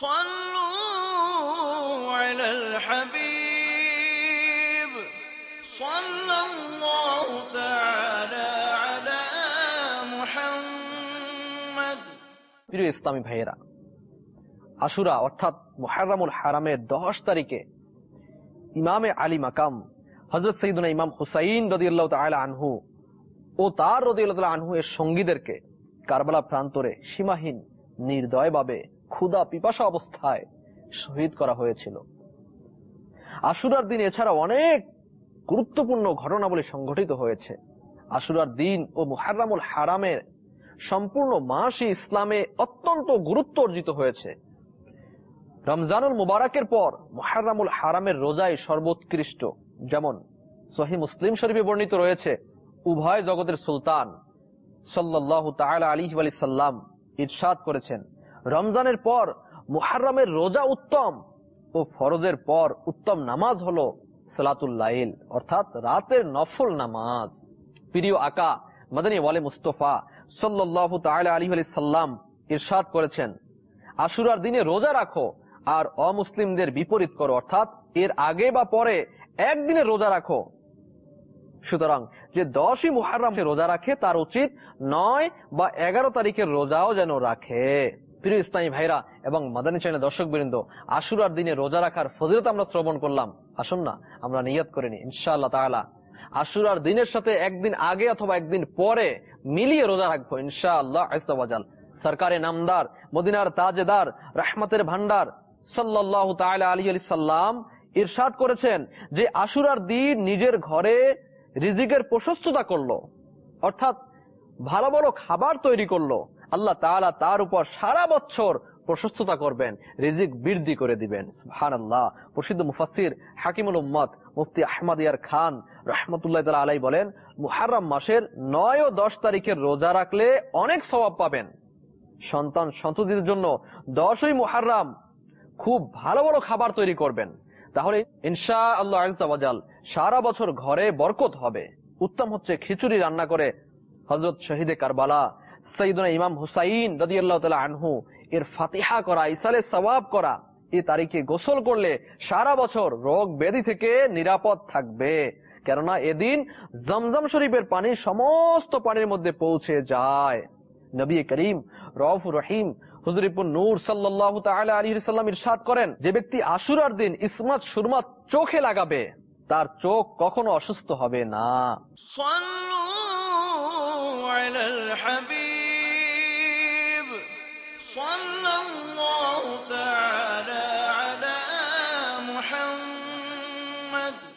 صلوا على الحبيب صلى الله تعالى على محمد। প্রিয় ইসলামী ভাইয়েরা, আশুরা অর্থাৎ মুহররমুল হারামের 10 তারিখে ইমামে আলী মাকাম হযরত সাইয়্যিদুনা ইমাম হুসাইন রাদিয়াল্লাহু তাআলা আনহু ও তার রাদিয়াল্লাহু তাআলা আনহু এর সঙ্গীদেরকে কারবালা প্রান্তরে সীমাহীন নির্দয়ভাবে ক্ষুধা পিপাসা অবস্থায় শহীদ করা হয়েছিল। আশুরার দিন এছাড়া অনেক গুরুত্বপূর্ণ ঘটনাবলী সংঘটিত হয়েছে। আশুরার দিন ও মুহররমুল হারামের সম্পূর্ণ মাসই ইসলামে অত্যন্ত গুরুত্ব অর্জিত হয়েছে। রমজানুল মুবারকের পর মুহররমুল হারামের রোজাই সর্বোৎকৃষ্ট। যেমন সহিহ মুসলিম শরীফে বর্ণিত রয়েছে, উভয় জগতের সুলতান সাল্লাল্লাহু তাআলা আলাইহি ওয়া সাল্লাম ইরশাদ করেছেন, রমজানের পর মুহররমের রোজা উত্তম ও ফরজের পর উত্তম নামাজ হলো সালাতুল লাইল অর্থাৎ রাতের নফল নামাজ। প্রিয় আকা মদনী ওয়ালে মুস্তাফা সাল্লাল্লাহু তাআলা আলাইহি ওয়া সাল্লাম ইরশাদ করেছেন, আশুরার দিনে রোজা রাখো আর অমুসলিমদের বিপরীত করো, অর্থাৎ এর আগে বা পরে একদিনে রোজা রাখো। সুতরাং যে 10ই মুহররম রোজা রাখে তার উচিত 9 বা 11 তারিখের রোজাও যেন রাখে। প্রিয় ইসলামী ভাইরা এবং মাদানী চ্যানেলের দর্শকবৃন্দ, আশুরার দিনে রোজা রাখার ফজিলত আমরা শ্রবণ করলাম। আসুন না আমরা নিয়ত করে নিই ইনশাআল্লাহ তাআলা আশুরার দিনের সাথে একদিন আগে অথবা একদিন পরে মিলিয়ে রোজা রাখবো ইনশাআল্লাহ আযজা ওয়া জাল। সরকারে নামদার মদিনার তাজেদার রহমতের ভান্ডার সাল্লাল্লাহু তাআলা আলাইহি ওয়া সাল্লাম ইরশাদ করেছেন যে আশুরার দিন নিজের ঘরে রিজিকের প্রশস্ততা করলো, অর্থাৎ ভালো ভালো খাবার তৈরি করলো, আল্লাহ তাআলা তার উপর সারা বছর প্রশস্ততা করবেন, রিজিক বৃদ্ধি করে দিবেন। সুবহানাল্লাহ। প্রসিদ্ধ মুফাসসির হাকিমুল উম্মত মুফতি আহমদ ইয়ার খান রাহমাতুল্লাহি তাআলা আলাইহি বলেন, মুহররম মাসের 9 ও 10 তারিখের রোজা রাখলে অনেক সওয়াব পাবেন। সন্তান সন্ততির জন্য 10ই মুহররম খুব ভালো ভালো খাবার তৈরি করবেন, তাহলে ইনশাআল্লাহ আযজা ওয়া জাল সারা বছর ঘরে বরকত হবে। উত্তম হচ্ছে খিচুড়ি রান্না করে হযরত শহীদে কারবালা সাইয়্যিদুনা ইমাম হুসাইন রাদিয়াল্লাহু তাআলা আনহু এর ফাতিহা করা, ইসালে সওয়াব করা। এই তারিখে গোসল করলে সারা বছর রোগ ব্যাধি থেকে নিরাপদ থাকবে, কেননা এদিন জমজম শরীফের পানি সমস্ত পানির মধ্যে পৌঁছে যায়। নবী করিম রউফুর রহিম হুজুরিপুর নূর সাল্লাল্লাহু তাআলা আলাইহি ওয়াসাল্লাম ইরশাদ করেন, যে ব্যক্তি আশুরার দিন ইসমাত সুরমা চোখে লাগাবে তার চোখ কখনো অসুস্থ হবে না। صلوا على الحبيب صلى الله تعالى على محمد।